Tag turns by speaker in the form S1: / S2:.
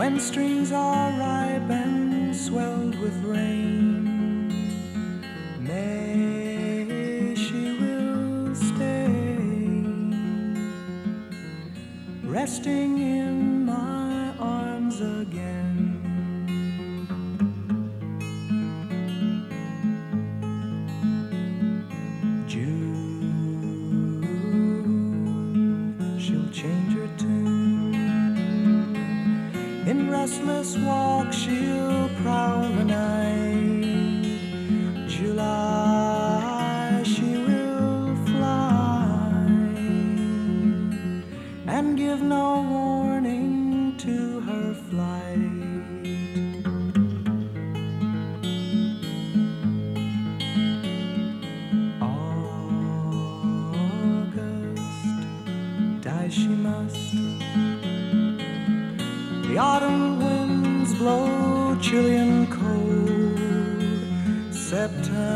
S1: when streams are ripe and swelled with rain. May she will stay, resting in my arms again. June, she'll change her tune. In restless walk she'll prowl the night. July, she will fly and give no warning to her flight. Die she must. The autumn winds blow chilly and cold. September